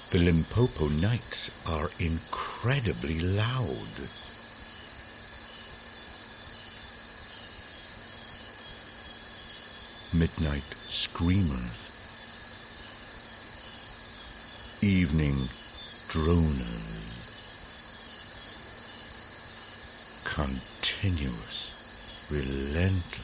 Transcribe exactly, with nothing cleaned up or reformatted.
The Limpopo nights are incredibly loud. Midnight screamers, evening droners, continuous, relentless